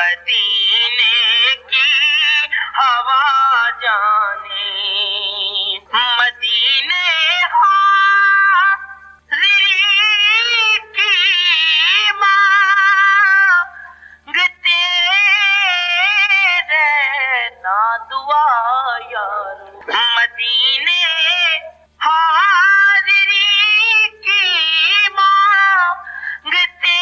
مدینے کی ہوا جانے، مدینے کی مانگتے رہنا دعا یار، مدینے حاضری کی مانگتے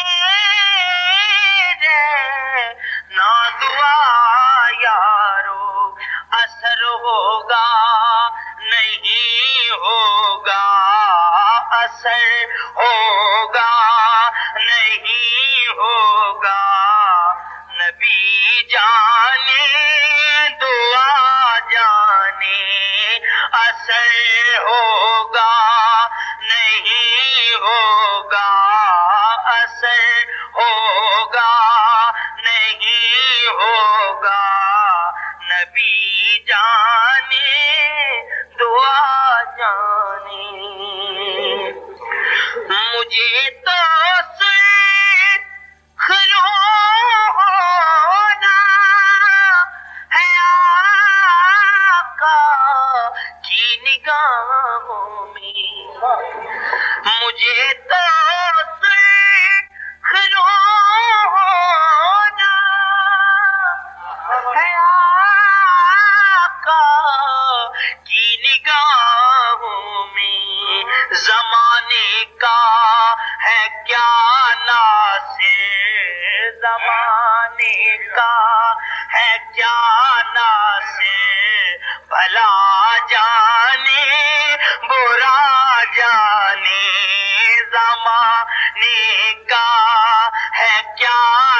رہنا دعا یارو، اثر ہوگا نہیں ہوگا، اثر ہوگا نہیں ہوگا، نبی جانے دعا جانے، اثر ہوگا نہیں ہوگا، اثر ہوگا نہیں ہوگا، نبی جانے دعا جانے، مجھے تو ہونا ہے آقا کی نگاہوں میں، مجھے تو ہونا ہے آقا کی نگاہوں میں، زمانے کا ہے کیا ناصر، زمانے کا ہے کیا ناصر، بھلا جانے برا جانے، زمانے کا ہے کیا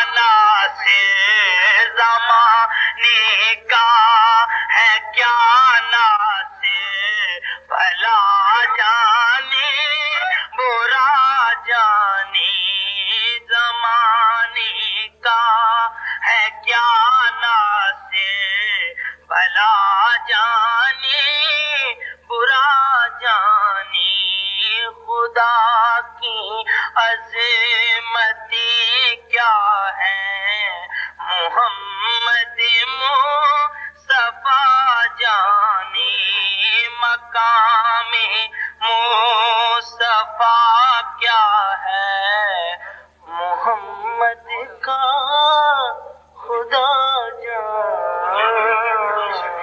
ناصر، زمانے کا ہے کیا ناصر، بھلا جانے برا جانے، زمانے کا ہے کیا ناصر، بھلا جانے برا جانے، خدا کی عظمتیں کیا ہیں محمد مصطفیٰ جانے، مقام مصطفیٰ